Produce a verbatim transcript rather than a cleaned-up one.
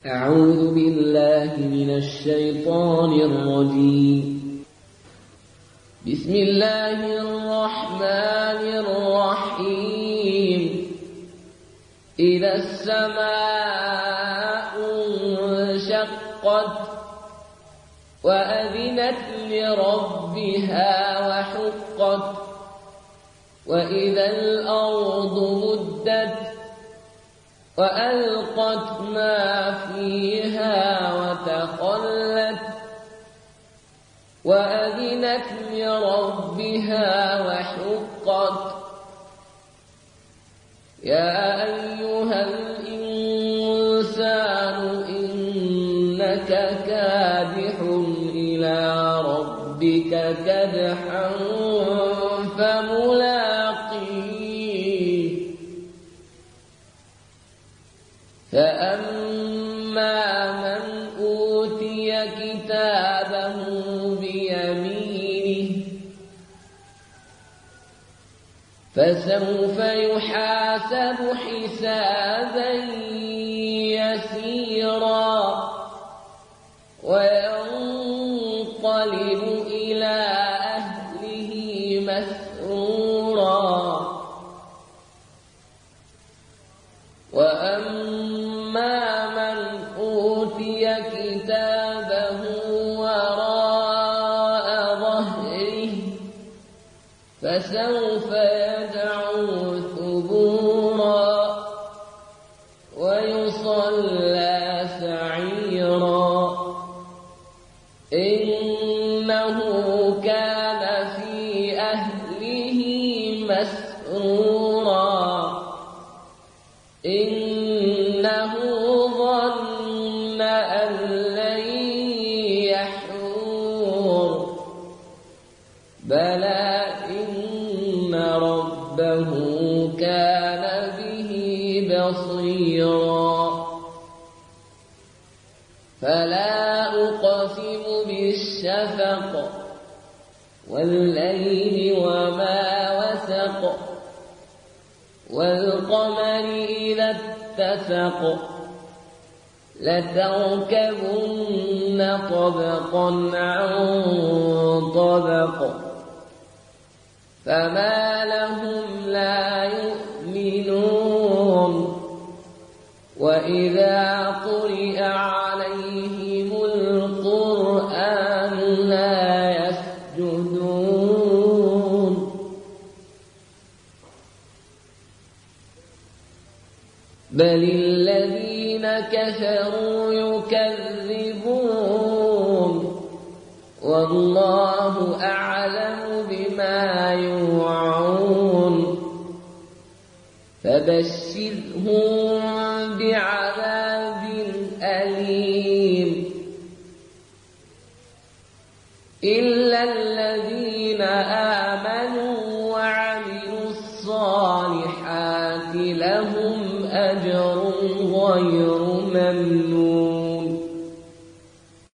أعوذ بالله من الشيطان الرجيم. بسم الله الرحمن الرحيم. إذا السماء انشقت وأذنت لربها وحقت وإذا الأرض مدت وألقت ما فيها وتخلت وأذنت لربها وحقت. يا أيها الإنسان إنك كادح إلى ربك كدحا فملاقيه. فأما من أوتي كتابه بيمينه فسوف يحاسب حسابا يسيرا وينقلب إلى أهله مسرورا. وأما من أوتي كتابه وراء ظهره فسوف يدعو ثبورا ويصلى سعيرا. إنه كان في أهله مسرورا. إنه ظن أن لن يحور بلى إن ربه كان به بصيرا. فلا أقسم بالشفق والليل وما وسق والقمر إذا اتسق لتركبن طبقا عن طبق فما لهم لا يؤمنون. وإذا قرئ عليهم القرآن لا يسجدون. بل الذين كفروا يكذبون والله أعلم بما يوعون. فبشرهم بعذاب أليم إلا الذين آمنوا وعملوا الصالحات لهم أجر غير ممنون.